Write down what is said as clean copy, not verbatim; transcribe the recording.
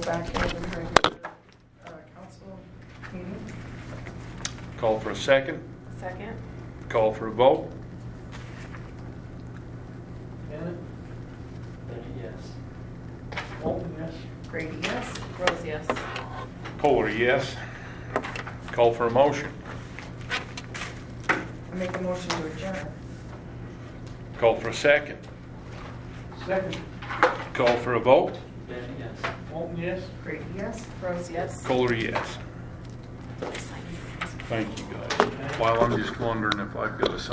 back into the regular council meeting. Call for a second. Second. Call for a vote. Bennett? Bennett, yes. Bolton, yes. Grady, yes. Rose, yes. Kohler, yes. Call for a motion. I make a motion to adjourn. Call for a second. Second. Call for a vote. Bennett, yes. Bolton, yes. Grady, yes. Rose, yes. Kohler, yes. Thank you, guys. While I'm just wondering if I've got to sign